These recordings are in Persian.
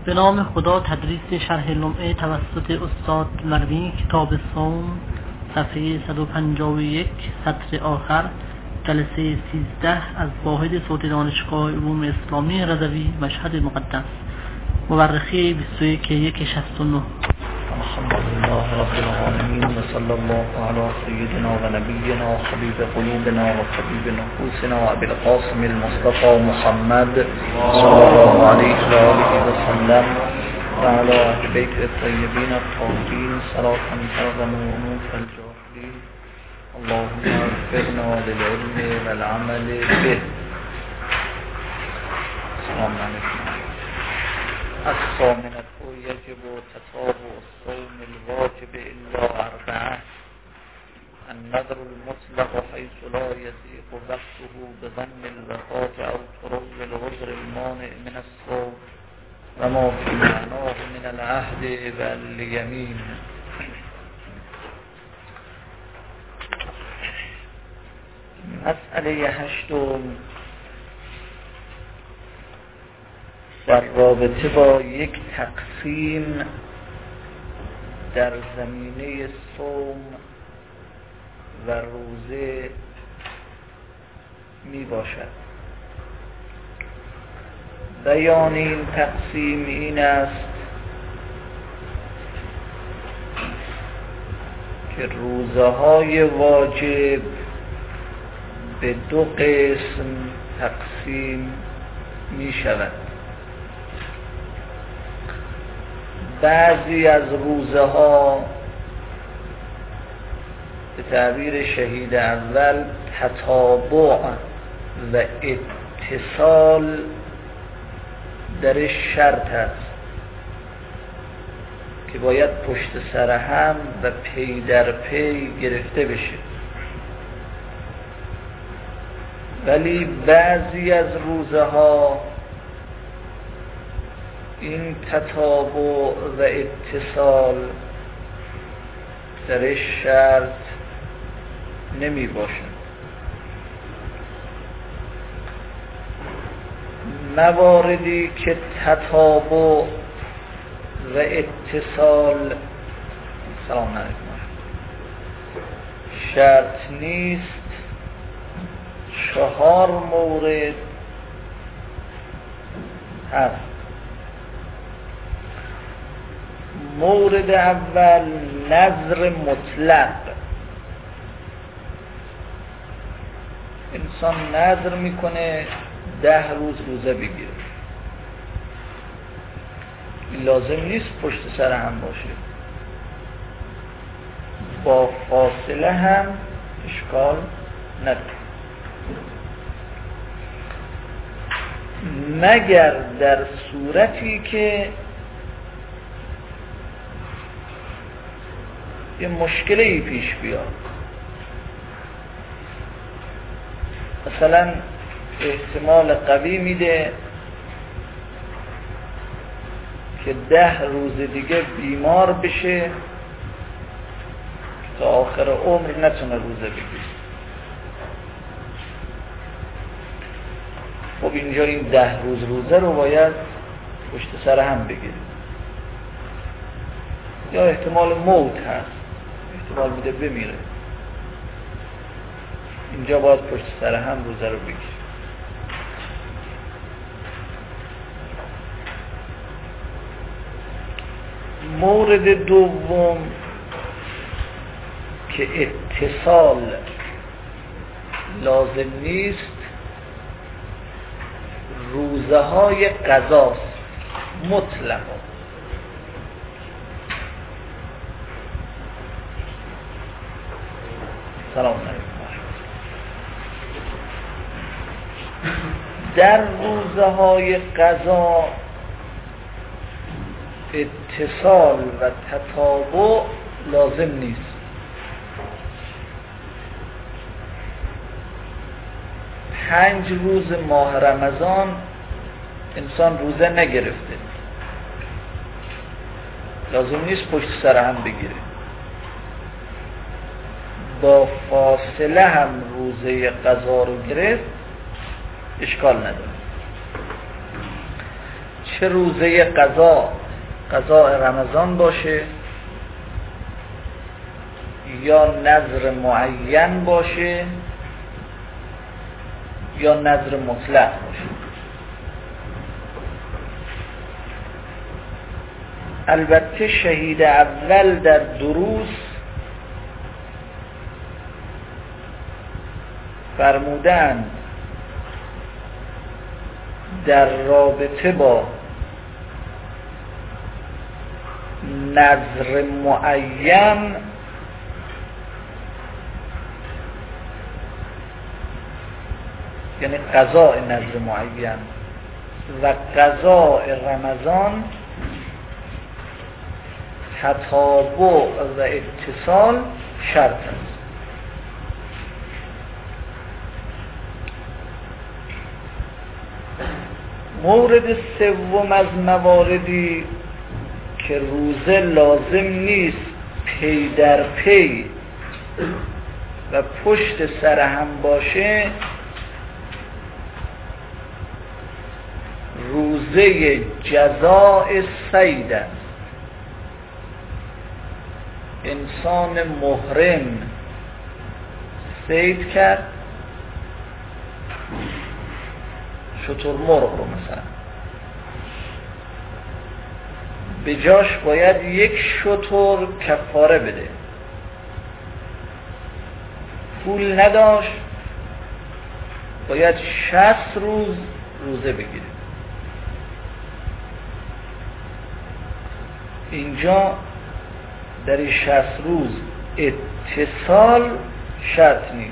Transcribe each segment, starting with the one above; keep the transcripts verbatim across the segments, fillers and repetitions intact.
به نام خدا. تدریس شرح لمعه توسط استاد مروی، کتاب صوم، صفحه صد و پنجاه و یک، سطر آخر، جلسه سیزده از واحد صوت دانشگاه علوم اسلامی رضوی، مشهد مقدس، مورخی بیست و یک یک شصت و نه. الحمدلله رب العالمین و صلی الله علی سیدنا و نبینا و حبیب قلوبنا و طبیب نفوسنا و ابی القاسم المصطفى محمد صلی الله علیه و آله و سلم و علی اهل بیت الطیبین الطاهرین صلاة ترغم انوف الجاهلین. اللهم وفقنا للعلم والعمل به. السلام علیکم. الثامنة يجب تتابع الصوم الواجب إلا أربعة: النذر المطلق حيث لا يضيق وقته بضم الوقات أو تروي العذر المانع من الصوم وما في معناه من العهد واليمين. مسئله هشتم در رابطه با یک تقسیم در زمینه صوم و روزه می باشد. بیان این تقسیم این است که روزه های واجب به دو قسم تقسیم می شود. بعضی از روزه ها به تعبیر شهید اول تتابع و اتصال درش شرط است که باید پشت سر هم و پی در پی گرفته بشه، ولی بعضی از روزه ها این تتابع و اتصال درش شرط نمی باشد. مواردی که تتابع و اتصال سلام علیکم شرط نیست، چهار مورد هست. مورد اول نذر مطلق. انسان نذر میکنه ده روز روزه بگیره، لازم نیست پشت سر هم باشه، با فاصله هم اشکال نداره، مگر در صورتی که یه مشکلی پیش بیاد. مثلا احتمال قوی میده که ده روز دیگه بیمار بشه تا آخر عمر نتونه روزه بگیره. خب اینجا این ده روز روزه رو باید پشت سر هم بگیره. یا احتمال موت هست، احتمال میده بمیره، اینجا باید پشت سر هم روزه رو بگیره. مورد دوم که اتصال لازم نیست، روزه های قضاست مطلقا. سلام علیکم. در روزه های قضا اتصال و تتابع لازم نیست. پنج روز ماه رمضان انسان روزه نگرفته، لازم نیست پشت سر هم بگیره، با فاصله هم روزه قضا رو گرفت، اشکال نداره. چه روزه قضا قضا رمضان باشه یا نذر معین باشه یا نذر مطلق باشه. البته شهید اول در دروس فرمودند در رابطه با نذر معین یعنی قضاء نذر معین و قضاء رمضان تتابع و اتصال شرط است. مورد سوم از مواردی که روزه لازم نیست پی در پی و پشت سر هم باشه روزه جزاء صید است. انسان محرم صید کرد شترمرغ رو مثلا، به جاش باید یک شتر کفاره بده، پول نداشت باید شصت روز روزه بگیره. اینجا در این شصت روز اتصال شرط نیست.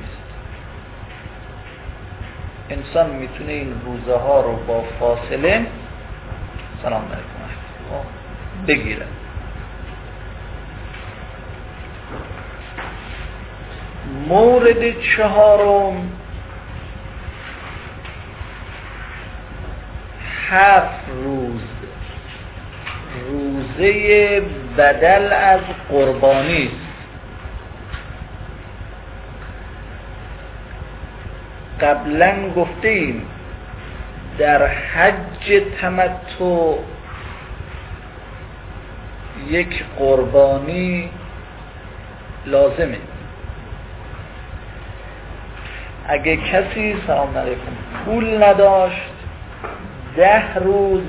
انسان میتونه این روزه ها رو با فاصله سلام علیکم بگیره. مورد چهارم هفت روز روزه بدل از قربانی است. قبلا گفتیم در حج تمتع یک قربانی لازمه. اگه کسی سلام علیکم پول نداشت ده روز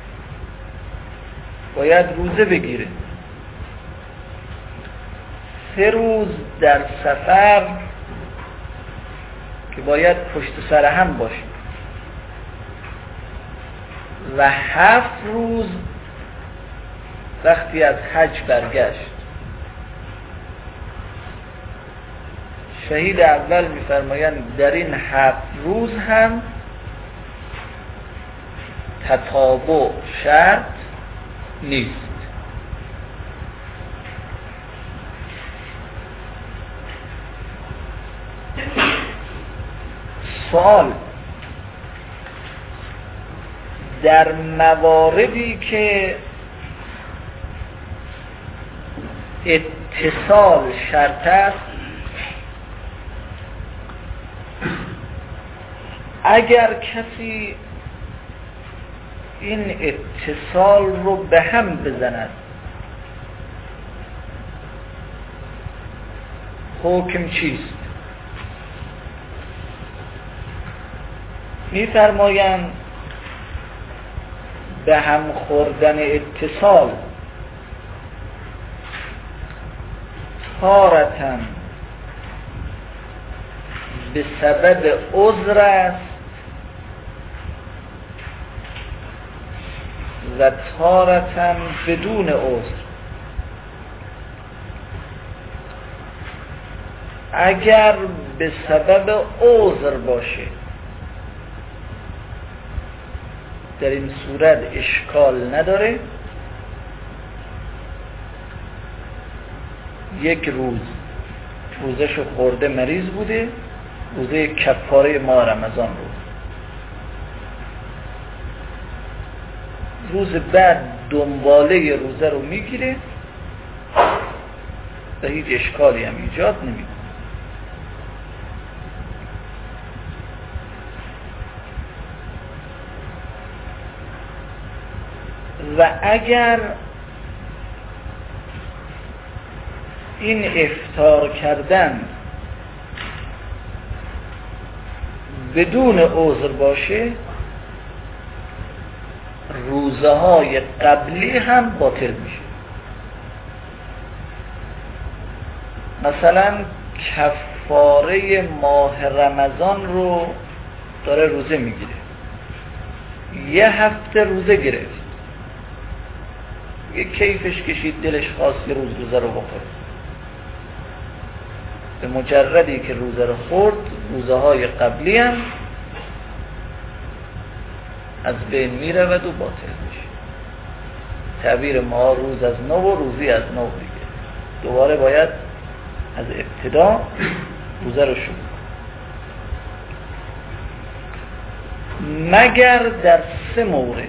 باید روزه بگیره. سه روز در سفر که باید پشت سر هم باشه و هفت روز وقتی از حج برگشت. شهید اول می‌فرمایند در این هفت روز هم تتابع شرط نیست. سوال: در مواردی که اتصال شرط است، اگر کسی این اتصال رو به هم بزند حکم چیست؟ می‌فرمایند به هم خوردن اتصال تارةً به سبب عذر است و تارةً بدون عذر. اگر به سبب عذر باشه در این صورت اشکال نداره، یک روز روزشو خورده مریض بوده، روزه کفاره ماه رمضان رو، روز بعد دنباله روزه رو میگیره و هیچ اشکالی هم ایجاد نمیکنه. و اگر این افطار کردن بدون عذر باشه، روزه های قبلی هم باطل میشه. مثلا کفاره ماه رمضان رو داره روزه میگیره، یه هفته روزه گرفت، یه کیفش کشید، دلش خواست یه روز روزه رو بخوره، به مجردی که روزه رو خورد روزه های قبلی هم از بین میرود و باطل میشه. تعبیر ما روز از نو و روزی از نو دیگه، دوباره باید از ابتدا روزه رو شروع، مگر در سه مورد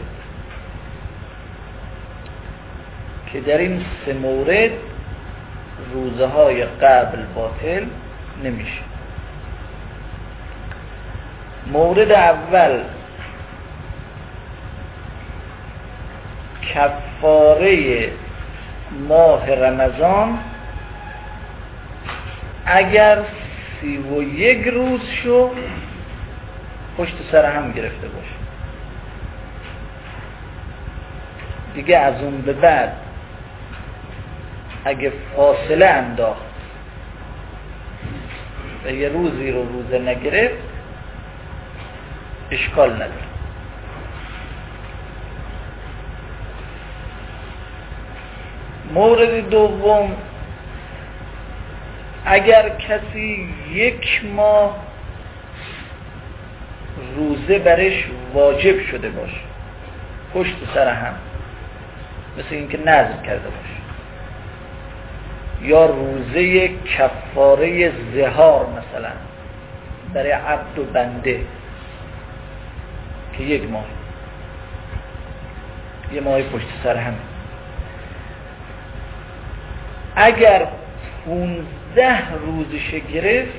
که در این سه مورد روزه های قبل باطل نمیشه. مورد اول کفاره ماه رمضان اگر سی و یک روز شو پشت سر هم گرفته باشه، دیگه از اون به بعد اگه فاصله انداخت و یه روزی رو روزه نگرفت اشکال نداره. مورد دوم، اگر کسی یک ماه روزه برش واجب شده باشه پشت سر هم، مثل اینکه نذر کرده باشه، یا روزه کفاره ظهار مثلا برای عبد و بنده که یک ماه یه ماه پشت سر هم، اگر پونزده روزش گرفت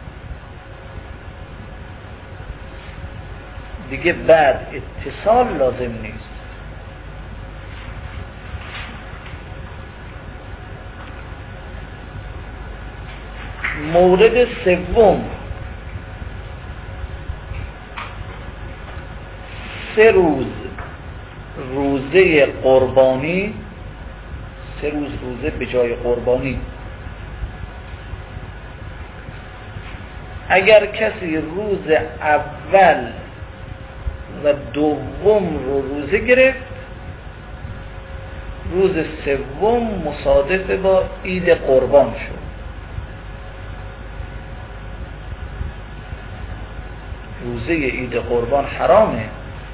دیگه بعد اتصال لازم نیست. مورد سوم، سه روز روزه قربانی، سه روز روزه به جای قربانی، اگر کسی روز اول و دوم رو روزه گرفت، روز سوم مصادف با عید قربان شد، روزه عید قربان حرامه،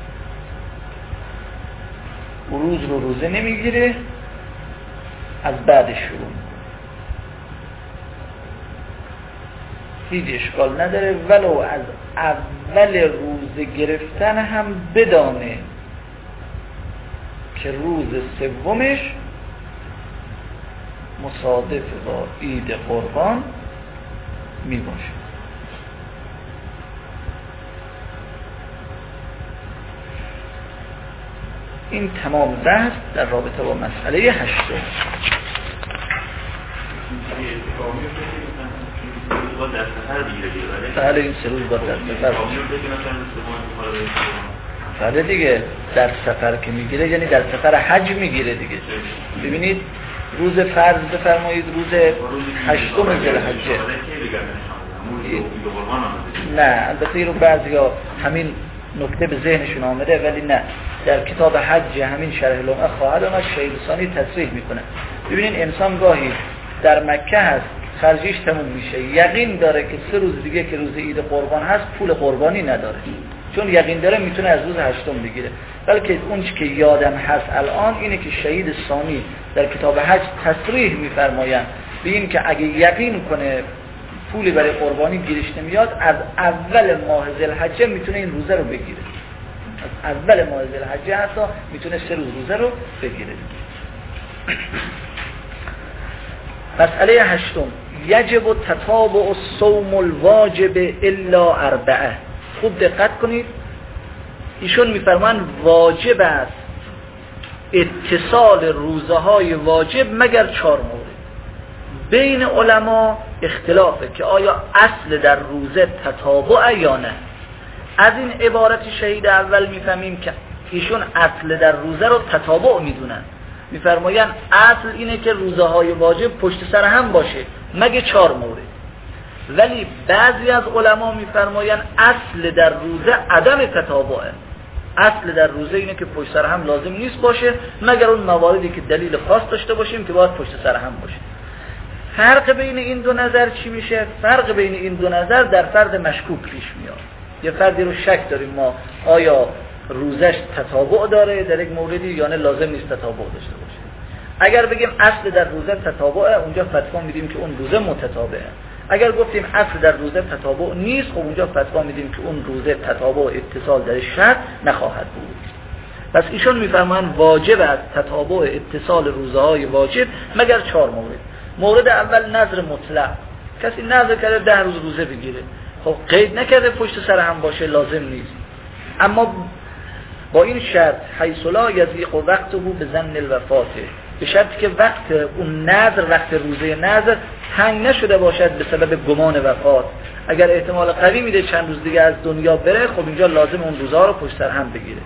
او روز رو روزه نمیگیره، از بعدش شروع، هیچ اشکال نداره، ولو از اول روزه گرفتن هم بدانه که روز سومش مصادف با عید قربان می باشه. این تمام بحث در رابطه با مسئله هشتم. بله این سه روز با در سفر بله دیگه، در سفر که میگیره یعنی در سفر حج میگیره دیگه. ببینید روز فرض بفرمایید روز هشتم ذوالحجه، نه البته این رو بعضیا همین نکته به ذهنشون آمده، ولی نه، در کتاب حج همین شرح لمعه خواهد آمد، شیخ ثانی تصریح میکنه. ببینید انسان گاهی در مکه هست، خرجیش تموم میشه، یقین داره که سه روز دیگه که روز عید قربان هست پول قربانی نداره، چون یقین داره میتونه از روز هشتم بگیره. بلکه اون که یادم هست الان اینه که شهید ثانی در کتاب حج تصریح میفرمایند به این که اگه یقین کنه پولی برای قربانی گیرش نمیاد، از اول ماه ذوالحجه میتونه این روزه رو بگیره، از اول ماه ذوالحجه حتی میتونه سه روز روزه رو بگیره. مسئله هشتم، یجب تتابع الصوم الواجب الا اربعه. خوب دقت کنید، ایشون میفرمان واجب است اتصال روزه های واجب مگر چهار مورد. بین علما اختلافه که آیا اصل در روزه تتابع یا نه. از این عبارت شهید اول میفهمیم که ایشون اصل در روزه رو تتابع میدونن، میفرماین اصل اینه که روزه های واجب پشت سر هم باشه مگه چهار مورد. ولی بعضی از علما میفرماین اصل در روزه عدم تتابعه. اصل در روزه اینه که پشت سر هم لازم نیست باشه مگر اون مواردی که دلیل خاص داشته باشیم که باید پشت سر هم باشه. فرق بین این دو نظر چی میشه؟ فرق بین این دو نظر در فرد مشکوک پیش میاد. یه فردی رو شک داریم ما آیا روزش تتابع داره در یک موردی یا نه لازم نیست تتابع داشته باشه. اگر بگیم اصل در روزه تتابعه، اونجا فتوا میدیم که اون روزه متتابعه. اگر گفتیم اصل در روزه تتابع نیست، خب اونجا فتوا میدیم که اون روزه تتابع اتصال در شرط نخواهد بود. پس ایشون میفرمایند واجب است تتابع اتصال روزه های واجب مگر چهار مورد. مورد اول نذر مطلق، کسی نذر کرده ده روز روزه بگیره، خب قید نکرده پشت سر هم باشه لازم نیست، اما با این شرط حیث لا یضیق وقته به ظن الوفات، به شرطی که وقت اون نذر، وقت روزه نذر تنگ نشده باشد به سبب گمان وفات. اگر احتمال قوی میده چند روز دیگه از دنیا بره، خب اینجا لازم اون روزها رو پشت سر هم بگیره.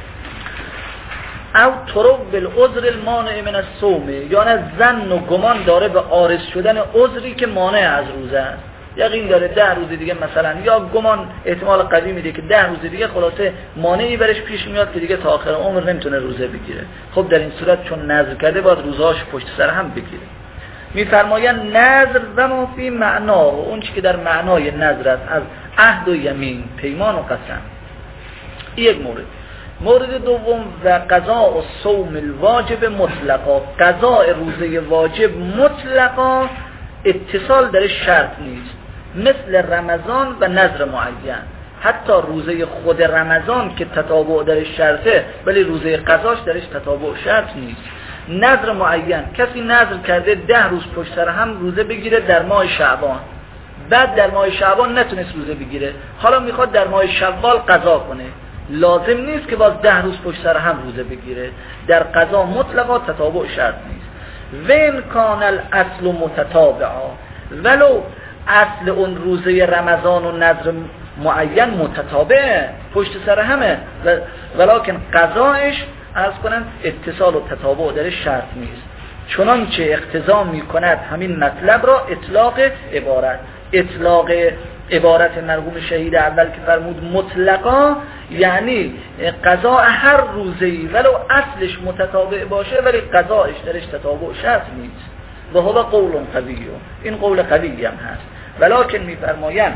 او طرق بالعذر المانع من الصوم، یا نه ظن و گمان داره به عارض شدن عذری که مانع از روزه است. یقین داره ده روز دیگه مثلا، یا گمان احتمال قوی میده که ده روز دیگه خلاصه مانعی برش پیش میاد که دیگه تا آخر عمر نمیتونه روزه بگیره. خب در این صورت چون نذر کرده باید روزهاش پشت سر هم بگیره. میفرمایند نذر و ما فی معنا، و اون چیزی که در معنای نذر است از عهد و یمین، پیمان و قسم. یک مورد. مورد دوم و قضاء و صوم الواجب مطلقا، قضاء روزه واجب مطلقا اتصال در شرط نیست، مثل رمضان و نذر معین. حتی روزه خود رمضان که تتابع در شرطه، ولی روزه قضاش درش تتابع شرط نیست. نذر معین، کسی نذر کرده ده روز پشت سر هم روزه بگیره در ماه شعبان، بعد در ماه شعبان نتونست روزه بگیره، حالا میخواد در ماه شوال قضا کنه، لازم نیست که باز ده روز پشت سر هم روزه بگیره. در قضا مطلقا تتابع شرط نیست. وین کان الاصل متتابعا، ولو اصل اون روزه رمضان و نذر معین متتابع پشت سر همه، ولکن قضایش عرض کنن اتصال و تتابع در شرط نیست. چنانچه اقتضا می کند همین مطلب را اطلاق عبارت، اطلاق عبارت مرحوم شهید اول که فرمود مطلقا، یعنی قضا هر روزه‌ای ولو اصلش متتابع باشه ولی قضایش درش تتابع شرط نیست. و هو قول قوی، این قول قوی هم هست. ولکن میفرمایند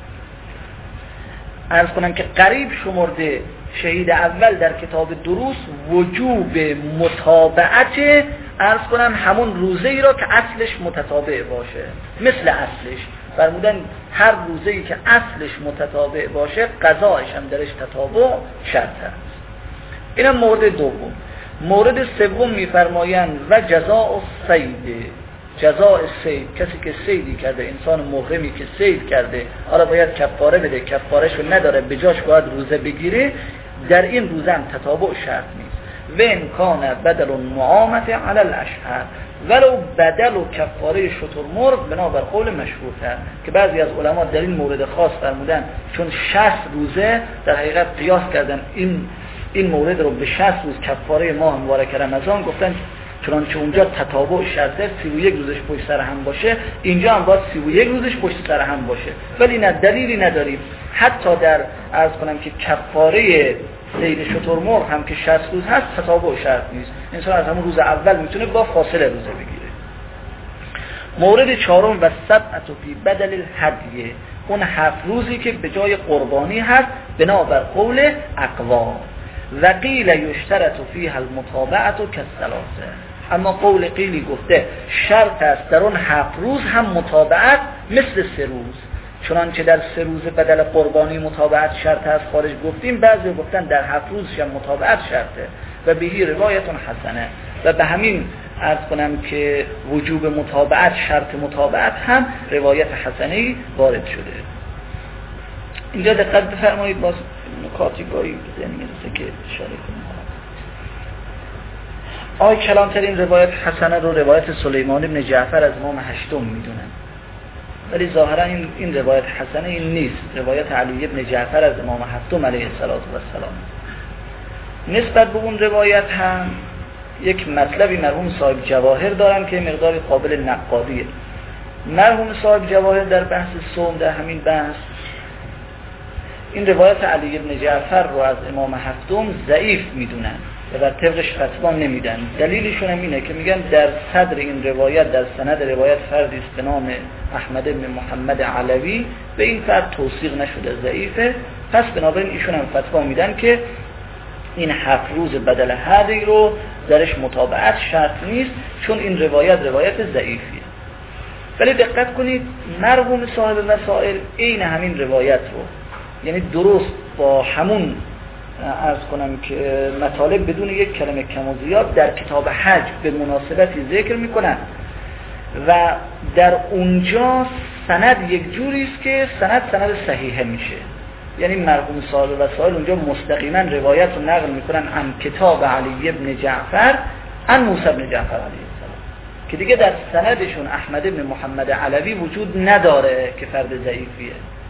عرض کنم که قریب شمرده شهید اول در کتاب دروس وجوب متابعت، عرض کنم همون روزه‌ای را که اصلش متتابع باشه، مثل اصلش فرمودن هر روزه‌ای که اصلش متتابع باشه قضایش هم درش تتابع شرط است. اینم مورد دوم. مورد سوم میفرمایند و جزاء الصید، جزاء الصید، کسی که صیدی کرده، انسان محرمی که صید کرده، حالا باید کفاره بده، کفارهشو نداره به جاش باید روزه بگیره، در این روزه هم تتابع شرط نیست. و ان کان بدل النعامه علی الاشهر، ولو بدل و کفاره شترمرغ بنابر قول مشهورتر که بعضی از علما در این مورد خاص فرمودن چون شصت روزه در حقیقت قیاس کردن این این مورد رو به شصت روز کفاره ماه مبارک رمضان، گفتن چنانچه اونجا تتابع شرطه سی و یک روزش پشت سر هم باشه، اینجا هم باید سی و یک روزش پشت سر هم باشه. ولی نه دلیلی نداریم حتی در عرض کنم که کفاره صید شترمرغ هم که شصت روز هست تتابع شرط نیست، انسان از همون روز اول میتونه با فاصله روزه بگیره. مورد چهارم و سبعة فی بدل الهدیه، اون هفت روزی که به جای قربانی هست بنابر قول اقوام. و قیل یشترط فیها المتابعه کالثلاثه، اما قول قیلی گفته شرط است در اون هفت روز هم متابعت مثل سه روز، چنانچه در سه روز بدل قربانی متابعت شرط است خارج گفتیم، بعضی گفتن در هفت روز هم متابعت شرطه و بهی روایت حسنه، و به همین عرض کنم که وجوب متابعت، شرط متابعت هم روایت حسنه‌ای وارد شده. اینجا دقت بفرمایید، باز نکاتی گاهی ذهن میرسه که اشاره کنم. آقای کلانتری این روایت حسنه رو روایت سلیمان بن جعفر از امام هشتم میدونن، ولی ظاهرا این این روایت حسنه این نیست، روایت علی بن جعفر از امام هفتم علیه السلام. نسبت به اون روایت هم یک مطلبی مرحوم صاحب جواهر دارن که مقداری قابل نقادیه. مرحوم صاحب جواهر در بحث صوم، در همین بحث، این روایت علی بن جعفر رو از امام هفتم ضعیف میدونن و در طبقش فتوا نمیدن. دلیلشون هم اینه که میگن در صدر این روایت، در سند روایت فردی است به نام احمد بن محمد علوی، به این فرد توثیق نشده، ضعیفه. پس بنابراین ایشون هم فتوا میدن که این هفت روز بدل هدی رو درش متابعت شرط نیست، چون این روایت روایت ضعیفیه. ولی دقت کنید مرحوم صاحب وسائل عین همین روایت رو، یعنی درست با همون عرض کنم که مطالب بدون یک کلمه کم و زیاد در کتاب حج به مناسبتی ذکر میکنن و در اونجا سند یک جوری است که سند سند صحیحه میشه. یعنی مرحوم صاحب وسائل اونجا مستقیما روایت رو نقل میکنن عن کتاب علی بن جعفر عن موسی بن جعفر علیه السلام، که دیگه در سندشون احمد بن محمد علوی وجود نداره که فرد ضعیفیه.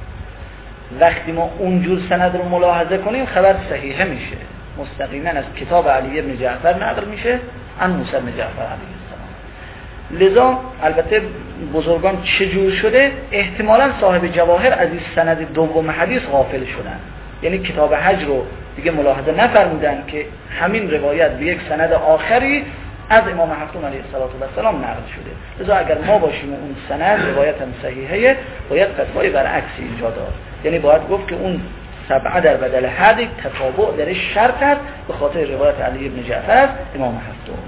وقتی ما اونجور سند رو ملاحظه کنیم خبر صحیحه میشه، مستقیما از کتاب علی بن جعفر نقل میشه عن موسی بن جعفر علیه السلام. لذا البته بزرگان چجور شده، احتمالا صاحب جواهر از این سند دوم حدیث غافل شدن، یعنی کتاب حج رو دیگه ملاحظه نفرمودن که همین روایت به یک سند آخری از امام هفتم علیه السلام نقل شده. لذا اگر ما باشیم اون سند روایت هم صحیحه، باید فتوای برعکسی اینجا داد، یعنی باید گفت که اون سبعه در بدل حد تتابع درش شرط است به خاطر روایت علی بن جعفر از امام هفتم.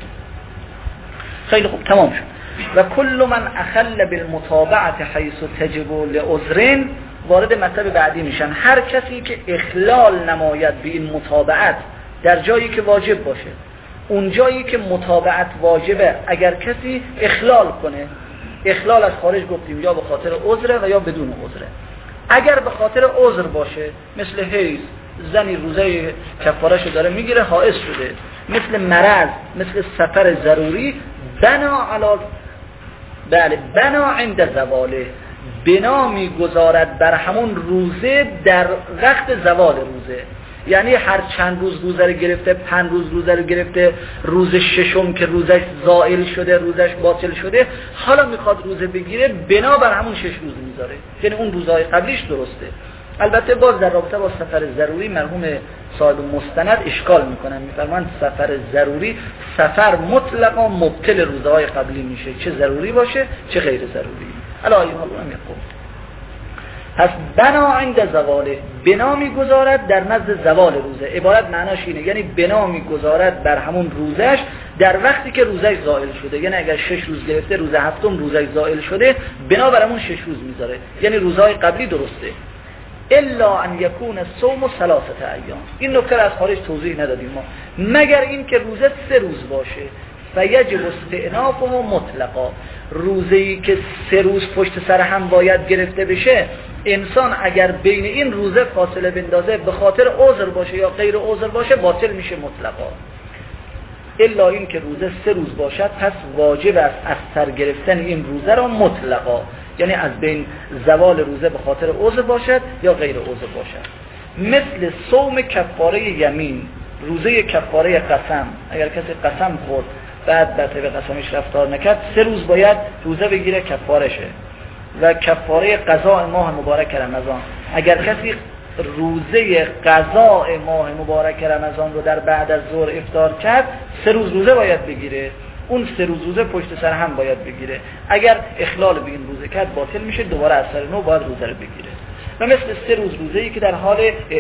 خیلی خوب، تمام شد. و کل من اخل بالمتابعه حیث تجب لعذر، وارد مطلب بعدی میشن. هر کسی که اخلال نماید به این متابعت در جایی که واجب باشه، اون جایی که متابعت واجبه اگر کسی اخلال کنه، اخلال از خارج گفتیم یا به خاطر عذر و یا بدون عذره. اگر به خاطر عذر باشه، مثل حیض، زنی روزه کفاره‌شو داره میگیره حائض شده، مثل مرض، مثل سفر ضروری، بنا علی بله بنا عند زواله، بنا میگذارد بر همون روزه در وقت زوال روزه. یعنی هر چند روز روزه رو گرفته، پنج روز روزه رو گرفته، روز ششم که روزش زائل شده، روزش باطل شده، حالا میخواد روزه بگیره، بنا بر همون شش روز میذاره، یعنی اون روزهای قبلیش درسته. البته باز در رابطه با سفر ضروری مرحوم صاحب مستند اشکال میکنن، میفرمایند سفر ضروری سفر مطلقا مبطل روزهای قبلی میشه، چه ضروری باشه چه غیر ضروری. الا ایها الله میگه پس بنا عند زواله، بنا میگذارد در نزد زوال روزه. عبارت معناش اینه، یعنی بنا میگذارد بر همون روزش در وقتی که روزش زائل شده. یعنی اگر شش روز گرفته، روز هفتم روزش زائل شده، بنا بر همون شش روز میذاره، یعنی روزهای قبلی درسته. الا ان یکون الصوم ثلاثه ایام، این نکته از خارج توضیح ندادیم ما، مگر این که روزه سه روز باشه، فیجب استئنافه مطلقا، روزی که سه روز پشت سر هم باید گرفته بشه، انسان اگر بین این روزه فاصله بندازه به خاطر عذر باشه یا غیر عذر باشه، باطل میشه مطلقا. الا این که روزه سه روز باشد، پس واجب است از سر گرفتن این روزه را مطلقا، یعنی از بین زوال روزه به خاطر عذر باشد یا غیر عذر باشد. مثل صوم کفاره یمین، روزه کفاره قسم، اگر کسی قسم خورد بعد به طبق قسمش رفتار نکرد، سه روز باید روزه بگیره کفاره شه. و کفاره قضاء ماه مبارک رمضان، اگر کسی روزه قضاء ماه مبارک رمضان رو در بعد از ظهر افطار کرد، سه روز روزه باید بگیره، اون سه روز روزه پشت سر هم باید بگیره. اگر اخلال به این روزه کرد باطل میشه، دوباره از سر نو باید روزه رو بگیره. و مثل سه روز روزه‌ای که در حال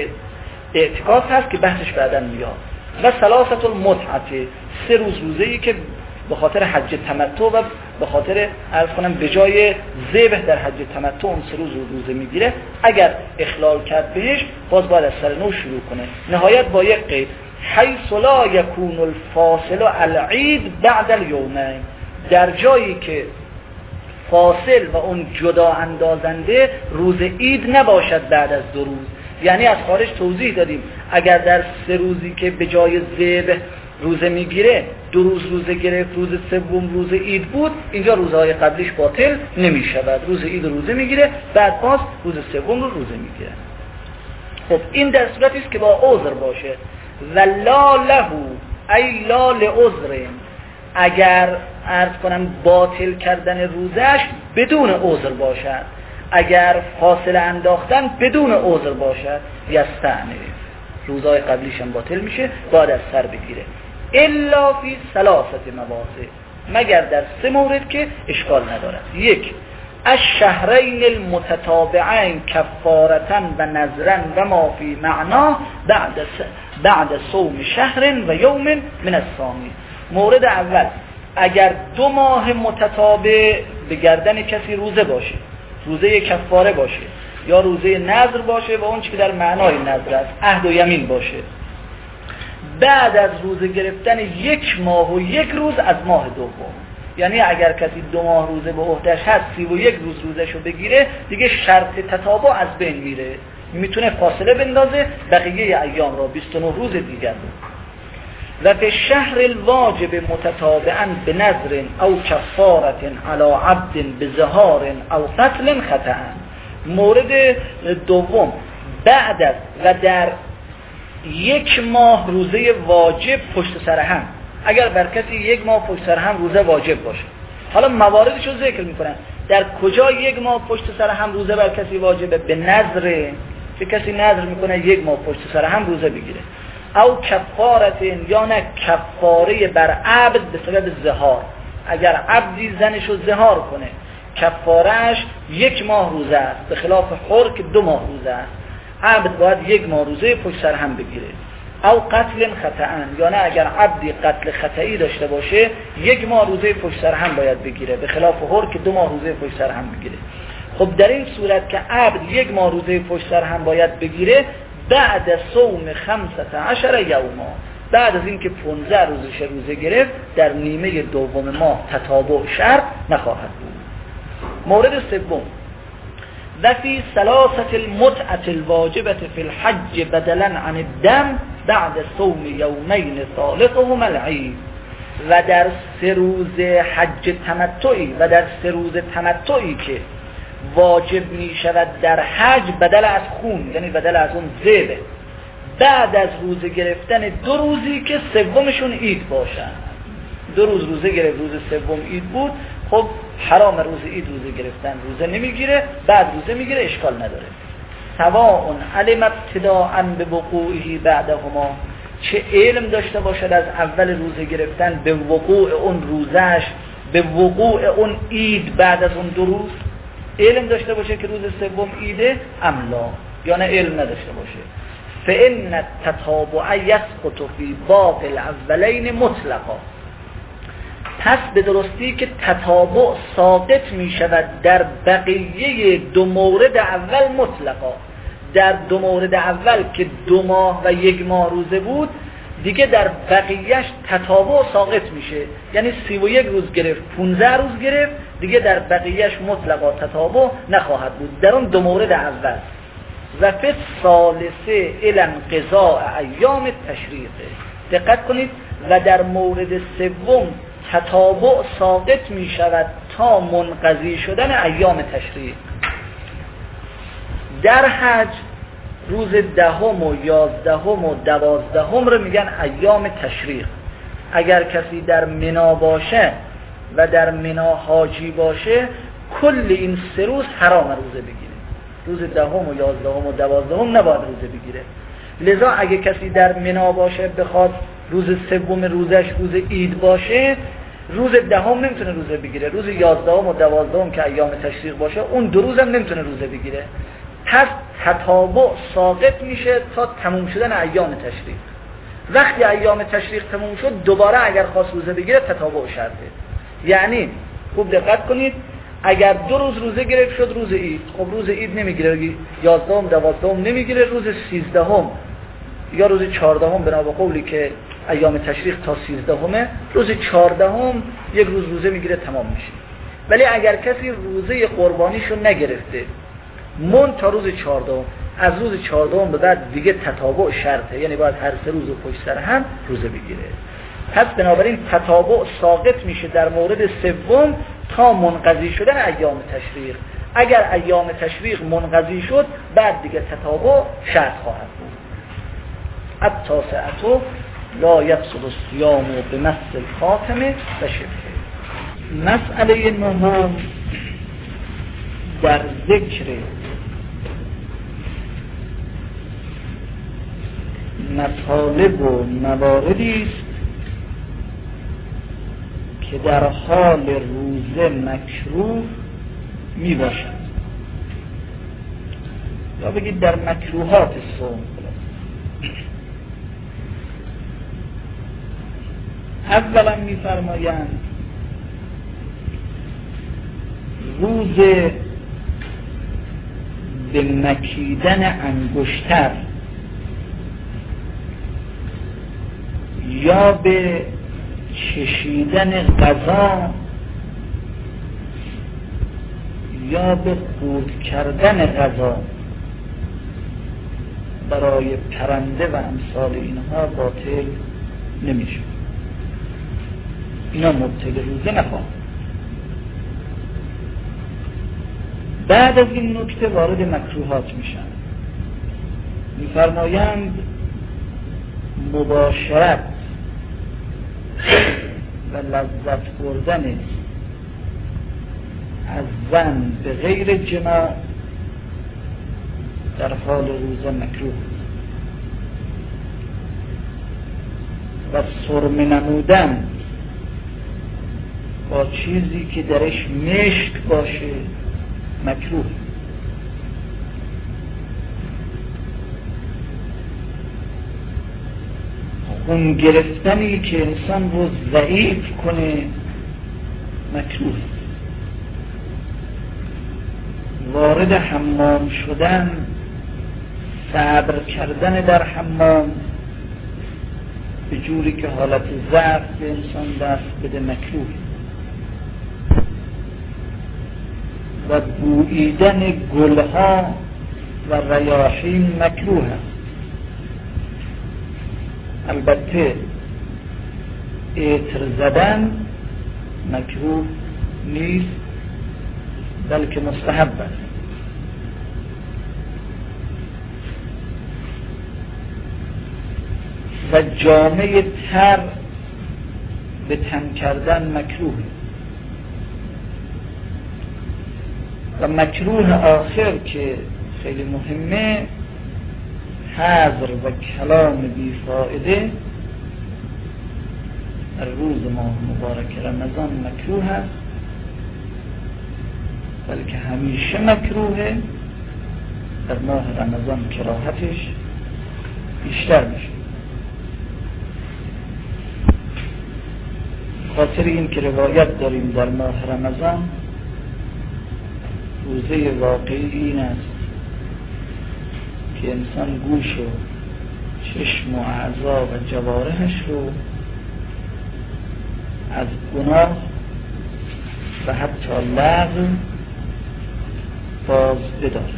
اعتکاف هست که بحثش بعداً میاد. و ثلاثه المتعه، سه روز روزه‌ای که به خاطر حج تمتع و به خاطر عرض کنم به جای ذبح در حج تمتع اون سه روز روزه میگیره، اگر اخلال کرد بهش باز باید از سر نو شروع کنه. نهایت با یک قید، حیث لا یکون الفاصل العید بعد الیومین، در جایی که فاصل و اون جدا اندازنده روز عید نباشد بعد از دو روز. یعنی از خارج توضیح دادیم اگر در سه روزی که به جای ذبح روزه میگیره دو روز روزه گرفت، روز سوم روز عید بود، اینجا روزهای قبلیش باطل نمی شود. روز عید روزه میگیره، بعد باز روز سوم رو روزه میگیره. خب این در صورتی است که با عذر باشه. و لا له ای لا لعذر، اگر عرض کنم باطل کردن روزش بدون عذر باشد، اگر فاصله انداختن بدون عذر باشد، یستعنف، روزهای قبلیش هم باطل میشه، باید از سر بگیره. الا فی ثلاثه مواضع، مگر در سه مورد که اشکال ندارد. یک، الشهرین المتتابعین کفارتن و نذرن و ما فی معنا بعد بعد صوم شهر و یوم من الثانی. مورد اول، اگر دو ماه متتابع به گردن کسی روزه باشه، روزه کفاره باشه یا روزه نذر باشه و اون چیزی که در معنای نذر است عهد و یمین باشه، بعد از روزه گرفتن یک ماه و یک روز از ماه دوم، یعنی اگر کسی دو ماه روزه به عهده‌اش هست، سی و یک روز روزه‌شو بگیره، دیگه شرط تتابع از بین میره، میتونه فاصله بندازه بقیه ایام را، بیست و نه روز دیگر رو. و به شهر الواجب متتابعا به نذر او کفارت علی عبد به ظهار او قتل خطأ. مورد دوم، بعد از و در یک ماه روزه واجب پشت سر هم، اگر بر کسی یک ماه پشت سر هم روزه واجب باشه. حالا مواردش رو ذکر میکنن. در کجا یک ماه پشت سر هم روزه بر کسی واجبه؟ به نذر، که کسی نذر میکنه یک ماه پشت سر هم روزه بگیره. او کفارت، یا نه کفاره بر عبد به سبب ظهار، اگر عبدی زنشو ظهار کنه کفارهش یک ماه روزه است، به خلاف حر که دو ماه روزه است. عبد باید یک ماه روزه پشت سر هم بگیره. او قتل خطأ، یا نه اگر عبدی قتل خطئی داشته باشه یک ماه روزه پشت سر هم باید بگیره، به خلاف حر که دو ماه روزه پشت سر هم بگیره. خب در این صورت که عبد یک ماه روزه پشت سر هم باید بگیره، بعد صوم خمسة عشر یوما، بعد از اینکه پانزده روزش روزه گرفت، در نیمه دوم ماه تتابع شرط نخواهد بود. مورد سوم، و فی ثلاثه المتعه الواجبه فی الحج بدلا عن الدم بعد صوم یومین ثالثهما العید، و در سه روز حج تمتعی و در سه روز تمتعی که واجب می شود در حج بدل از خون، یعنی بدل از اون زیبه، بعد از روزه گرفتن دو روزی که سومشون عید باشن. دو روز روزه گرفت، روز سوم عید بود، خب حرام روز عید روزه گرفتن، روزه نمیگیره، بعد روزه میگیره، اشکال نداره. سواء علم ابتداء به وقوعه بعدهما، چه علم داشته باشد از اول روزه گرفتن به وقوع اون روزش، به وقوع اون عید بعد از اون دو روز، علم داشته باشه که روز سوم عیده املا، یا نه علم نداشته باشه. فإن التتابع يسقط في باقي الاولین مطلقا، پس به درستی که تتابع ساقط می شود در بقیه دو مورد اول مطلقا. در دو مورد اول که دو ماه و یک ماه روزه بود، دیگه در بقیهش تتابع ساقط میشه، یعنی سی و یک روز گرفت، پونزده روز گرفت، دیگه در بقیهش مطلقا تتابع نخواهد بود در اون دو مورد اول. و فی الثالثه الی انقضاء ایام التشریق، دقت کنید، و در مورد سوم تتابع ساقط می شود تا منقضی شدن ایام تشریق. در حج روز دهم و یازدهم و دوازدهم رو میگن ایام تشریق. اگر کسی در منا باشه و در منا حاجی باشه، کل این سه روز حرام روزه بگیره. روز دهم و یازدهم و دوازدهم نباید روزه بگیره. لذا اگه کسی در منا باشه بخواد روز سوم روزش روز عید باشه، روز دهم نمیتونه روزه بگیره، روز یازدهم و دوازدهم که ایام تشریق باشه اون دو روزم نمیتونه روزه بگیره. پس تتابع ساقط میشه تا تموم شدن ایام تشریق. وقتی ایام تشریق تموم شد، دوباره اگر خواست روزه بگیره تتابع شرطه. یعنی خوب دقت کنید، اگر دو روز روزه گرفت شد روز عید، خب روز عید نمیگیره، یازدهم دوازدهم نمیگیره، روز سیزدهم یا روز چهاردهم بنا به قولی که ایام تشریق تا سیزدهمه، روز چهاردهم یک روز روزه میگیره، تمام میشه. ولی اگر کسی روزه قربانیشو نگرفته مون تا روز چهاردهم، از روز چهاردهم به بعد دیگه تتابع شرطه، یعنی باید هر سه روز پشت سر هم روزه بگیره. پس بنابراین تتابع ساقط میشه در مورد سوم تا منقضی شدن ایام تشریق. اگر ایام تشریق منقضی شد بعد دیگه تتابع شرط خواهد بود. التاسعه لا یفسد الصیام بمس الخاتم و شبهه. مسئله نهم در ذکر مطالب و مواردی است که در حال روزه مکروه می باشد، یا بگید در مکروهات صوم. اولا می فرمایند روز به مکیدن انگشتر یا به چشیدن غذا یا به خورد کردن غذا برای پرنده و امثال اینها باطل نمیشه. اینا مبطل روزه نخواهد. بعد از این نکته وارد مکروهات میشن. میفرمایند مباشرت و لذت بردن از زن به غیر جماع در حال روزه مکروه و سرمه نمودن با چیزی که درش مشک باشه مکروه. خون گرفتنی که انسان رو ضعیف کنه مکروه. وارد حمام شدن، صبر کردن در حمام به جوری که حالت ضعف به انسان دست بده مکروه. و بوییدن گلها و ریاحین مکروه است. البته عطر زدن مکروه نیست بلکه مستحب است. و جامه تر به تن کردن مکروه. و مکروه آخر که خیلی مهمه حذر و کلام بیفائده در روز ماه مبارک رمضان مکروه است، بلکه همیشه مکروهه. در ماه رمضان کراهتش بیشتر میشه، خاطر این که روایت داریم در ماه رمضان روزه واقعی این است که انسان گوش و چشم و اعضا و جوارحش رو از گناه و حتی لغو باز بداره.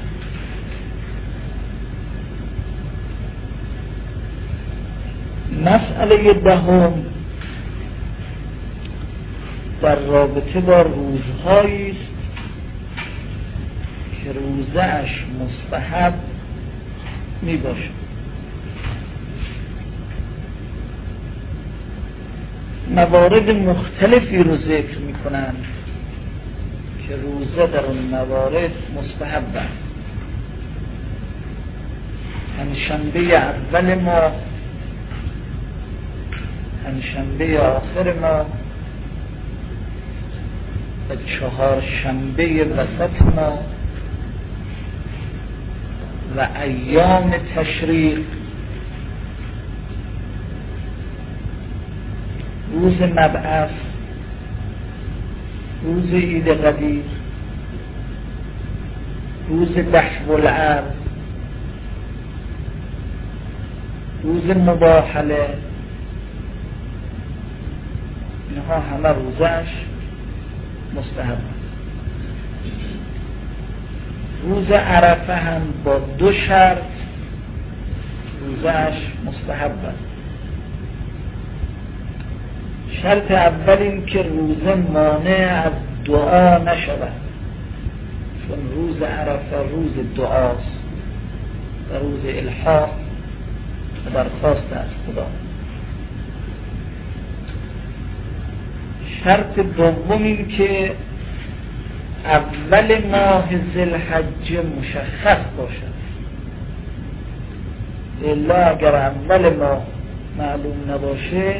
مسئله دهم در رابطه با روزهایی است که روزه‌اش مستحب می باشد. موارد مختلفی رو ذکر می کنند که روزه در اون موارد مستحب است. پنجشنبه اول ماه، پنجشنبه آخر ماه و چهارشنبه وسط ماه و ایام تشریق، روز مبعث، روز عید قدیر، روز دحو الارض، روز مباحله، اینها همه روزش مستحب. روز عرفه هم با دو شرط روزش مستحب است. شرط اول این که روزه مانع از دعا نشود، چون روز عرفه روز دعاست و روز الحاح و درخواست از خدا. شرط دوم این که اول ماه ذوالحجه مشخص باشد، الا اگر اول ماه معلوم نباشه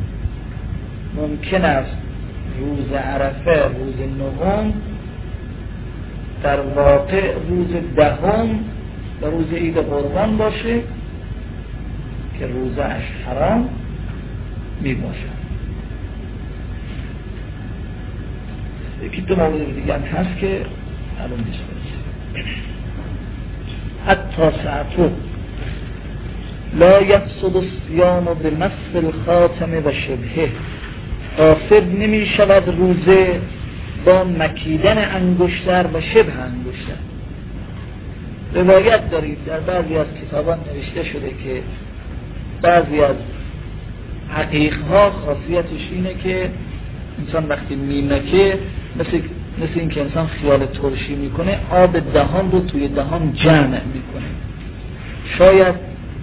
ممکن است روز عرفه روز نهم در واقع روز دهم و روز عید قربان باشه که روزه اش حرام می باشد. یکی دو مورد دیگر هست که الان نیست. حتی ساعتو لا یفسد الصیام بمس الخاتم و شبهه، فاسد نمی شود روزه با مکیدن انگشتر و شبه انگشتر. روایت دارید در بعضی از کتابان نوشته شده که بعضی از عقیق ها خاصیتش اینه که انسان وقتی میمکه مثل مثل این که انسان خیال ترشی میکنه آب دهان رو توی دهان جمع میکنه. شاید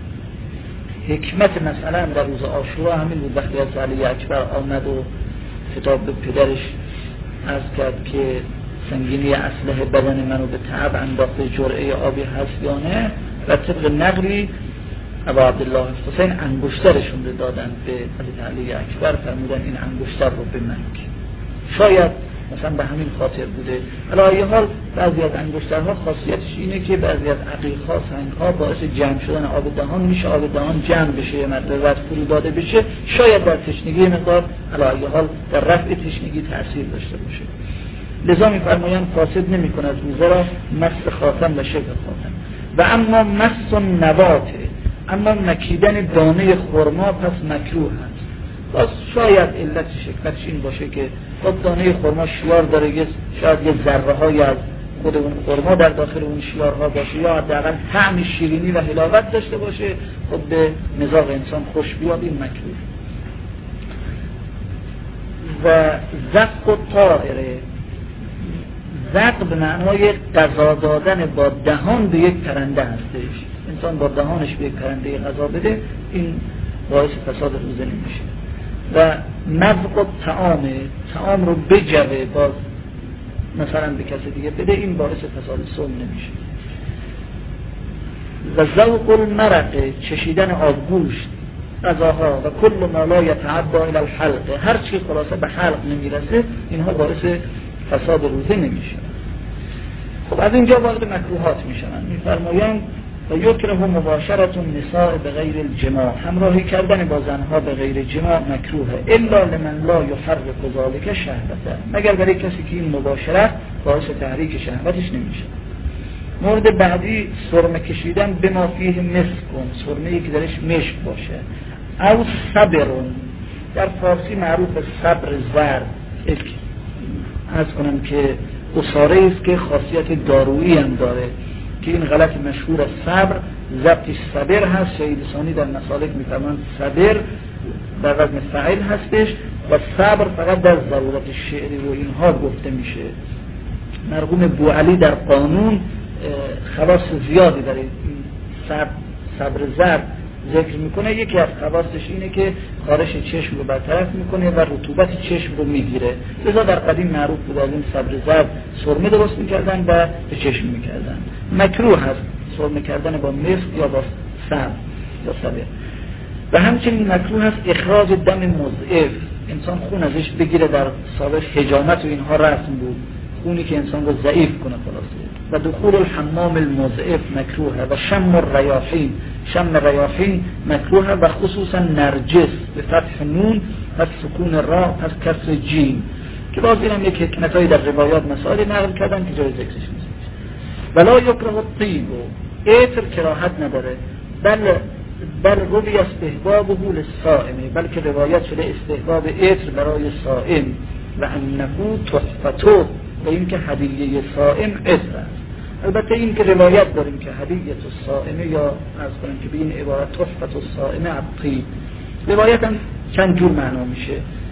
حکمت مثلا در روز عاشورا همین بود، وقتی از علی اکبر آمد و خطاب به پدرش عرض کرد که سنگینی اسلحه بدن منو به تعب انداخته، جرعه آبی هست یا نه، و طبق نقلی ابا عبدالله حسین انگشترشون رو دادن به حضرت علی اکبر، فرمودن این انگشتر رو به من. شاید مثلا به همین خاطر بوده. علی ای حال بعضی از انگشترها خاصیتش اینه که بعضی از عقیق‌ها سنگ‌ها باعث جمع شدن آب دهان میشه، آب دهان جمع بشه یه مقدار فرو داده بشه، شاید در تشنگی مقدار علی ای حال در رفع تشنگی تأثیر داشته باشه. لذا می‌فرمایند فاسد نمی‌کند روزه را مس خاتم و شبه خاتم. و اما مس النبات، اما مکیدن دانه خرما پس مکروه است. باز شاید علتش حکمتش این باشه که خب دانه خرما شیار داره، شاید یه ذره های از خود اون خرما در داخل اون شیارها باشه، یا حداقل طعم شیرینی و حلاوت داشته باشه، خب به مزاج انسان خوش بیاد، این مکروه. و زق و طائره، زق به معنای غذا دادن با دهان به یک پرنده هستش. انسان با دهانش به یک پرنده غذا بده، این باعث فساد روزه نمیشه. و مذق و طعام، طعام رو بجوه باز مثلا به کسی دیگه بده، این باعث فساد صوم نمیشه. و ذوق المرق، چشیدن آبگوشت، غذاها، و کل ما لا یتعدی الی الحلق، هر چی خلاصه به حلق نمیرسه، اینها باعث فساد روزه نمیشه. خب از اینجا وارد مکروهات میشن. میفرمایند و یکره مباشرت النساء بغیر الجماع، همراهی کردن با زنها به غیر جماع مکروهه، الا لمن لا یحرک ذلک شهوته، مگر برای کسی که این مباشرت باعث تحریک شهوتش نمیشه. مورد بعدی سرمه کشیدن به ما فیه مسکون، سرمه‌ای که درش مشک باشه، او صبرون، در فارسی معروف صبر زرد، از کنم که اصاره است که خاصیت دارویی هم داره که این غلط مشهور از صبر ضبطش صبر هست. شهید ثانی در مسالک میفرمایند صبر در وزن فاعل هستش و صبر فقط در ضرورت شعری و اینها گفته میشه. مرحوم بوعلی در قانون خواص زیادی داره صبر صبر زرد ذکر میکنه. یکی از خواصش اینه که خارش چشم رو برطرف میکنه و رطوبت چشم رو میگیره. لذا در قدیم معروف بود از این صبر زرد سرمه درست میکردن و به چشم میکردن. مکروه هست سرمه کردن با مسک یا با صبر یا صبر. و همچنین مکروه هست اخراج دم مضعف، انسان خون ازش بگیره. در سابق حجامت و اینها رسم بود، خونی که انسان رو ضعیف کنه خلاصه. و دخول الحمام المضعف مکروه و شم الریاحین، شم الریاحین مکروه و خصوصا نرجس به فتح نون و سکون را پس کسر جیم، که باز اینم یک حکمتایی در روایات مسائل نقل کردن که جای ذکرش نیست. ولا یکره الطیب، عطر کراهت نداره، بل بل روی استحبابه للصائم، بلکه روایت شده استحباب عطر برای صائم و انه تحفته، و این که هدیه صائم عطر است. البته این که روایت داریم که هدیه الصائم یا از کنیم که به این عبارت تحفت الصائم الطیب، روایت هم چند جور معنا میشه.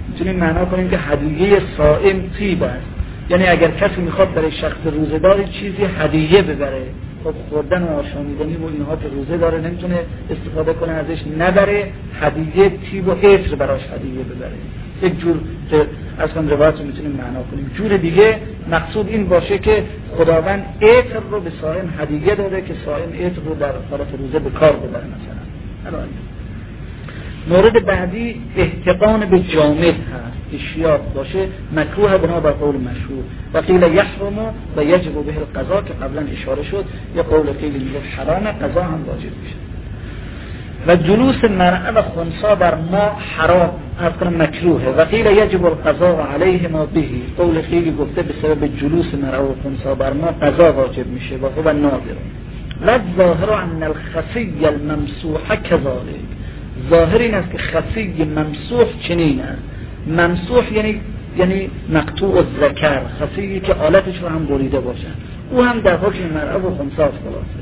میتونیم معنا کنیم که هدیه صائم طیب است، یعنی اگر کسی میخواد برای شخص روزه‌دار چیزی هدیه ببره، خب خوردن و آشامیدنی و اینها که روزه داره نمیتونه استفاده کنه ازش، نبره هدیه طیب و عطر براش هدیه ببره. یک جور از اون روایت رو میتونیم معنا کنیم. جور دیگه مقصود این باشه که خداوند عطر رو به صائم هدیه داده که صائم عطر رو در حالت روزه به کار ببره. مثلا مورد بعدی احتقان به جامد هست، اشیاء باشه مکروه بنا بر قول مشهور و قیل یحرم و یجب به القضا که قبلا اشاره شد، یا قول قیل میگه حرامه، قضا هم واجب میشه. و جلوس مرأة و خنثی بر ما حرام از کنم مکروهه و قیل یجب القضا و علیه ما بهی، قول قیل گفته به سبب جلوس مرأة و خنثی بر ما قضا واجب میشه و هو نادر. و ظاهر ان الخفی الممسوح كذلك، ظاهر این است که خفی ممسوح چنین است. ممسوح یعنی یعنی مقطوع الذکر، خفی که آلتش رو هم بریده باشن، او هم در حکم مرأة و خنثی خلاصه.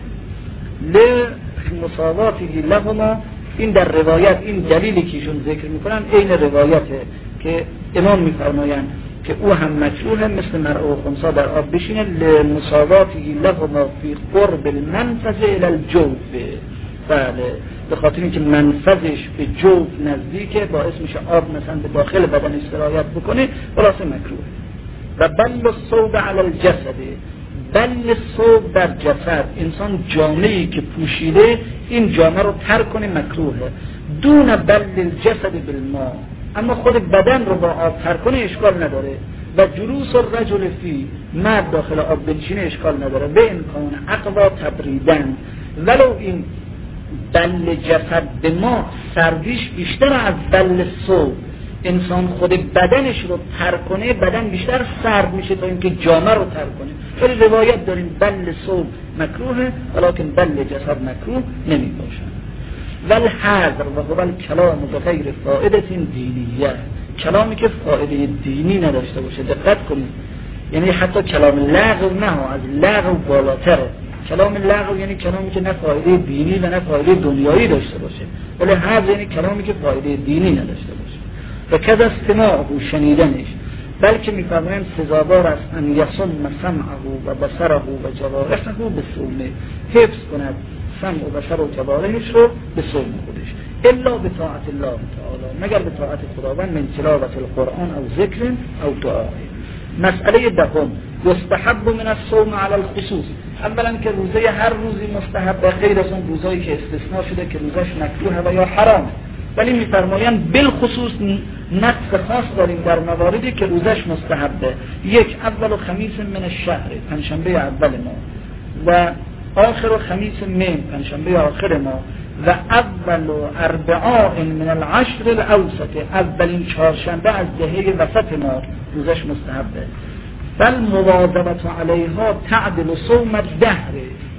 لمساواته لهما، این در روایت این دلیلی که ایشون ذکر میکنن عین روایته که امام میفرمایند که او هم مکروه مثل مرأة و خنثی در آب بشینه، لمساواته لهما فی قرب المنفذ الى الجوف، بله به خاطر اینکه منفذش به جوف نزدیکه باعث میشه آب مثلا به داخل بدنش سرایت بکنه، خلاصه مکروه. و بل الثوب علی الجسد، بل الثوب در جسد، انسان جامه‌ای که پوشیده این جامه رو ترک کنه مکروهه. دون بل الجسد بالماء، اما خود بدن رو با آب ترک کنه اشکال نداره. و جلوس الرجل فی، مرد داخل آب بنشینه اشکال نداره. به امکان اقوا تبریدن، ولو این بل جسد به ما سردیش بیشتر از بل ثوب، انسان خود بدنش رو ترک کنه بدن بیشتر سرد میشه تا اینکه جامه رو ترک کنه. ولی روایت داریم بل ثوب مکروهه ولکن بل جسد مکروه نمی باشن. ول حذر و هو الکلام بغیر فائده دینیه، کلامی که فایده دینی نداشته باشه. دقت کنید، یعنی حتی کلام لغو نه، از لغو بالاتره. کلام لغو یعنی کلامی که نه فایده دینی و نه فایده دنیایی داشته باشه، ولی حذر یعنی کلامی که فایده دینی نداشته باشه. و کذا استماعه، شنیدنش، بلکه میفرمایند سزاوار است ان یصم سمعه و بصره و جوارحه به صوم، حفظ کند سمع و بصر و جوارحش رو به صوم خودش، الا به طاعت الله تعالی، مگر به طاعت خداوند، من تلاوت القرآن او ذکر او دعا. مسئله دهم یستحب من الصوم علی الخصوص، اولا که روزه هر روزی مستحب غیر از اون روزایی که استثناء شده که روزش مکروه و یا حرام، ولی میفرمایند بالخصوص نص خاص داریم در مواردی که روزش مستحبه. یک، اول و خمیس من الشهر، پنجشنبه اول ما، و آخر و خمیس من، پنجشنبه آخر ما، و اول و اربعاء من العشر الاوسط، اولین چهارشنبه از دهه وسط ما روزش مستحبه. بل مواظبت علیها تعدل صوم الدهر،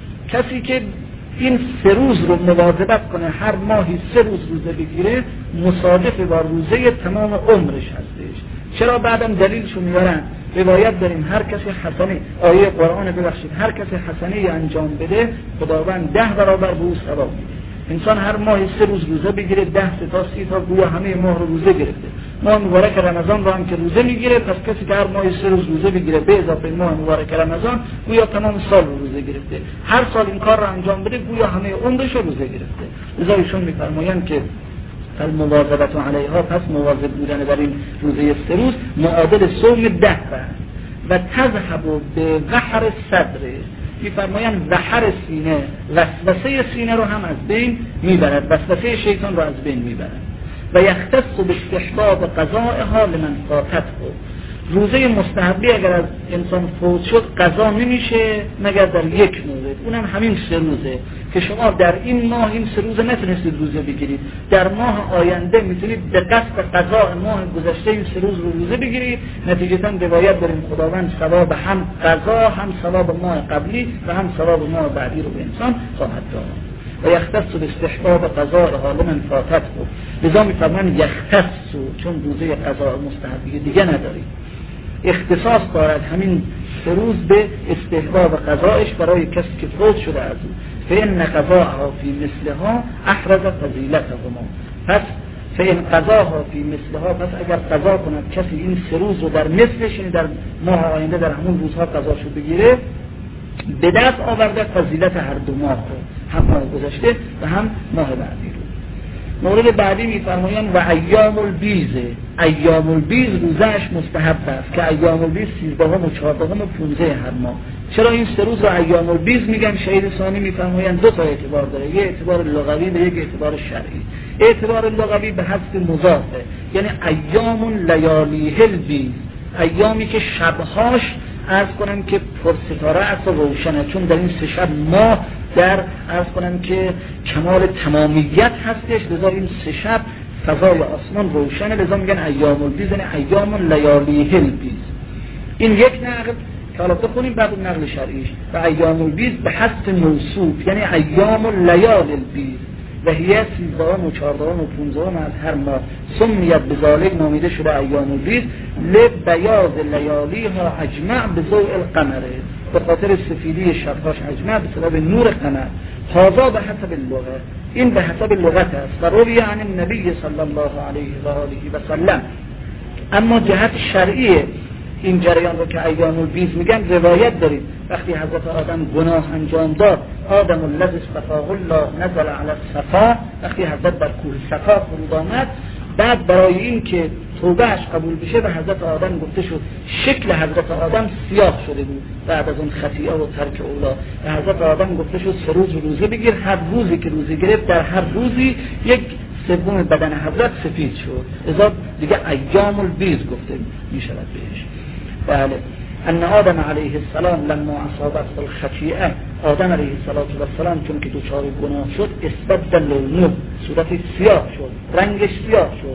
کسی که این سه روز رو مواظبت کنه، هر ماهی سه روز روزه بگیره، مصادف با روزه تمام عمرش هستش. چرا؟ بعدم دلیلشو میارن، روایت داریم هر کسی حسنه، آیه قرآن ببخشید، هر کسی حسنه انجام بده خداوند ده برابر به او ثواب میده. انسان هر ماه سه روز روزه بگیره، ده تا سی تا گویا همه ماه رو روزه گرفته. ماه مبارک رمضان رو هم که روزه میگیره، پس کسی که هر ماه سه روز روزه بگیره به اضافه ماه مبارک رمضان گویا تمام سال رو روزه گرفته. هر سال این کار رو انجام بده گویا همه عمرش رو روزه گرفته. لذا ایشون میفرمایند که المواظبت علیها، پس مواظب بودن بر این روزه سه روز معادل صوم ده و تذهب به وحر صدر، میفرمایند وحر سینه، وسوسه سینه رو هم از بین میبرد، وسوسه شیطان رو از بین میبرد. و یختص به استحباب قضائها لمن فاتته، روزه مستحبی اگر از انسان فوت شد قضا نمیشه مگر در یک مورد، اونم همین سه روزه که شما در این ماه این سه روزه نتونستید روزه بگیرید، در ماه آینده میتونید به قصد قضا ماه گذشته این سه روز رو روزه بگیرید. نتیجتا روایت داریم خداوند ثواب هم قضا هم ثواب ماه قبلی و هم ثواب ماه بعدی رو به انسان خواهد داد. و یختص به استحباب قضاء لمن فاتته، لذا میفرمایند یختص، چون روزه قضاء مستحبی دیگه نداریم، اختصاص دارد همین سه روز به استحباب قضایش برای کسی که فوت شده از او. فإن قضاءها فی مثلها احرز فضیلتهما، پس فإن قضاها فی مثلها، پس اگر قضا کند کسی این سه روز رو در مثلش، این در ماه آینده در همون روزها قضاشو بگیره، به دست آورده فضیلت هر دو ماه رو، هم ماه گذشته و هم ماه بعدی رو. مورد بعدی میفرمایند و ایام البیض، ایام البیض روزهش مستحب است که ایام البیض سیزدهم و چهاردهم و پانزده هر ماه. چرا این سه روز رو ایام البیض میگن؟ شهید ثانی میفرمایند دو تا اعتبار داره، یه اعتبار لغوی و یک اعتبار شرعی. اعتبار لغوی به حسب مضافه، یعنی ایام لیالیه البیض، ایامی که شبهاش عرض کنم که پرستاره است و روشنه، چون در این سه شب ماه در عرض کنم که کمال تمامیت هستش، لذا این سه شب فضای آسمان روشنه، لذا میگن ایام البیض، یعنی ایام لیالیه البیض. این یک نقل که حالا بخونیم بعد نقل شرعیش. و ایام البیض به حسب موصوف، یعنی ایام لیال البیض و هیه سیزدهم و چهاردهم و پونزدهم از هر ماه، سمیت بذالک، نامیده شده ایام البیض لبیاض لیالیها اجمع بضوء القمر، به خاطر سفیدی شبهاش اجمع به سبب نور قمر. هذا به حسب اللغه، این به حسب لغت است. و روی عن النبی صلی الله علیه و آله و سلم. اما جهت شرعی این جریان رو که ایام البیض میگن روایت دارید، وقتی حضرت آدم گناه انجام داد، آدم الذی اصطفاه الله نزل علی الصفا، وقتی حضرت بر کوه صفا فرود آمد، بعد برای این که توبهش قبول بشه به حضرت آدم گفته شد، شکل حضرت آدم سیاه شده بود بعد از اون خطیئه و ترک اولا، به حضرت آدم گفته شد سه روز روزه بگیر، هر روزی که روزه گرفت در هر روزی یک سوم بدن حضرت سفید شد، لذا دیگه ایام البیض گفته می شود بهش. بله. ان آدم علیه السلام لما اصابت الخطیئه، آدم علیه السلام چون که دچار گناه شد، اسبد لونه، صورتش سیاه شد، رنگش سیاه شد،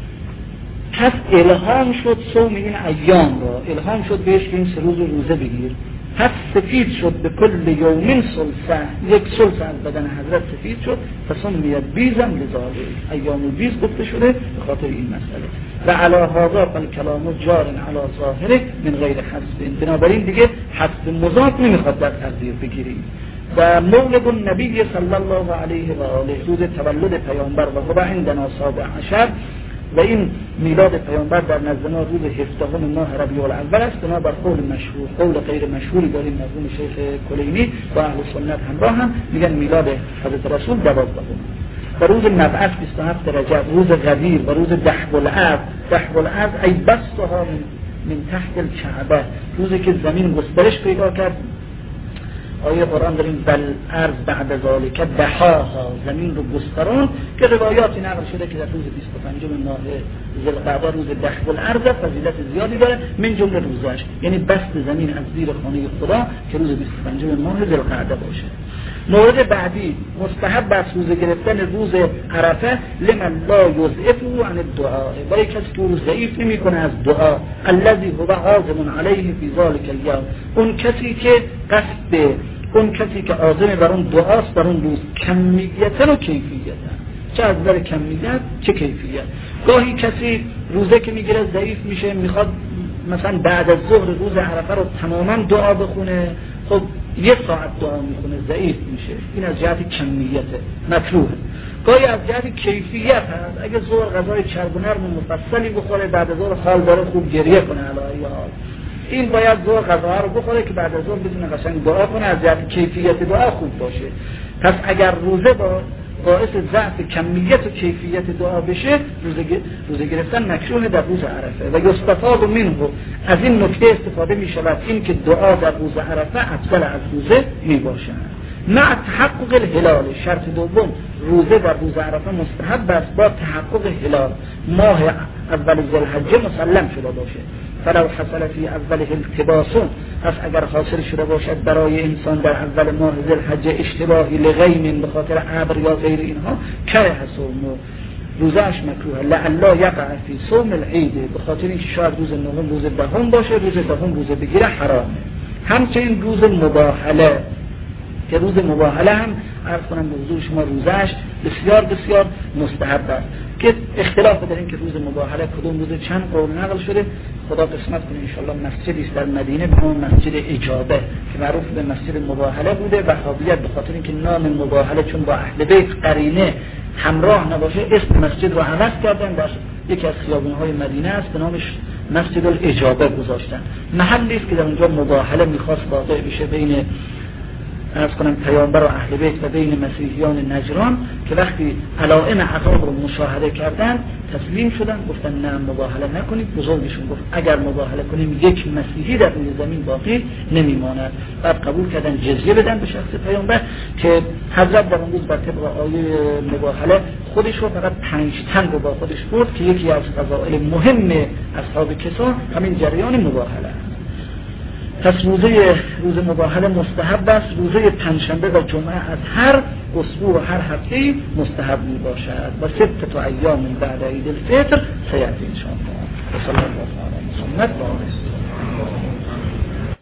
پس الهام شد صوم این ایام را، الهام شد بهش که این سه روز روزه بگیر، پس سفید شد به کل یومین سلسه، یک سلسه از بدن حضرت سفید شد، فسمیت بیزم لذالک، ایام البیض گفته شده به خاطر این مسئله. و علی هذا فالکلام جار علی ظاهره من غیر حسب، بنابراین دیگه حسب مضاف نمیخواد در تقدیر بگیریم. و مولد النبی صلی الله علیه و آله، روز تولد پیامبر، و هو عندنا سابع عشر، و این میلاد پیامبر در نزد ما روز هفدهم ماه ربیع الاول است، بنا بر قول مشهور. قول غیر مشهوری داریم مرحوم شیخ کلینی با اهل سنت همراه هم میگن میلاد حضرت رسول دوازدهم. و روز مبعث بیست و هفتم رجب، روز غدیر، و روز دحو الارض، دحو الارض ای بسطها من, من تحت الکعبه، روزی که زمین گسترش پیدا کرد. آیه قرآن داریم بل ارض بعد ذالک دحاها، زمین رو گستران، که روایاتی نقل شده که در روز بیست و پنجم ماه ذوالقعده روز دحو الارض فضیلت زیادی داره، من جمله روزش، یعنی بسط زمین از زیر خانه خدا که روز بیست و پنجم ماه ذوالقعده باشه. مورد بعدی مستحب است روزه گرفتن روز عرفه لمن لا یضعفه عن الدعاء، برای کسی که روز ضعیف نمیکنه از دعا، الذی هو عازم علیه فی ذلک الیوم، اون کسی که قصد، اون کسی که عازم بر اون دعاست در اون روز، کمیتا و کیفیتا، چه از نظر کمیت چه کیفیت. گاهی کسی روزه که میگیره ضعیف میشه، میخواد مثلا بعد از ظهر روز عرفه رو تماما دعا بخونه، خب یه ساعت دعا میکنه، ضعیف میشه، این از جهت کمیته مکروه. گاهی از جهت کیفیت هست، اگه ظهر غذای چرب و نرم و مفصلی بخوره، بعد از ظهر حال داره خوب گریه کنه علی حال، این باید ظهر غذاها رو بخوره که بعد از ظهر بتونه قشنگ دعا کنه، از جهت کیفیت دعا خوب باشه. پس اگر روزه با باعث ضعف کمیت و کیفیت دعا بشه، روزه روزه گرفتن مکروه در روز عرفه. و یستفاد منه، از این نکته استفاده می شود این که دعا در روز عرفه افضل از روزه می باشد. مع تحقق الهلال، شرط دوم روزه در روز عرفه مستحب است با تحقق هلال، ماه اول ذوالحجه مسلم شده باشه. فلو حصل فی اول التباسون، پس اگر حاصل شده باشد برای انسان در اول ماه ذوالحجه اشتباهی لغیم، به خاطر ابر یا غیر اینها، کره صوم، روزش مکروه. لعلا یقع فی صوم العید، به خاطر اینکه شاید روز نهم روز دهم باشه، روز دهم روز بگیره حرامه. همچنین روز مباهله، که روز مباهله هم عرض کنم به حضور شما روزش بسیار بسیار مستحب است، که اختلاف در این که روز مباهله کدوم روز چند قول نقل شده. خدا قسمت کنه انشالله مسجدی است در مدینه به نام مسجد اجابه که معروف به مسجد مباهله بوده. وهابیت به خاطر اینکه نام مباهله چون با اهل بیت قرینه همراه نباشه اسم مسجد رو عوض کردن، در یکی از خیابون‌های مدینه است به نامش مسجد الاجابه گذاشتن. محلی است که در اونجا مباهله می‌خواست واقع بشه بین عرض کنم پیامبر و اهل بیت و بین مسیحیان نجران، که وقتی علائم عذاب رو مشاهده کردن تسلیم شدن، گفتن نه مباهله نکنید. بزرگشون گفت اگر مباهله کنیم یک مسیحی در روی زمین باقی نمیماند. بعد قبول کردن جزیه بدن به شخص پیامبر که حضرت در اون روز بر طبق آیه مباهله خودش رو فقط پنج تن رو با خودش برد که یکی از فضائل مهم اصحاب کسا همین جریان مباهله. پس روزه روز مباهله مستحب است. روزه پنجشنبه و جمعه از هر اسبوع و هر هفته مستحب می باشد و ست تا ایام بعد عید الفطر سیأتی ان شاء الله. صلی الله علیه و سلم.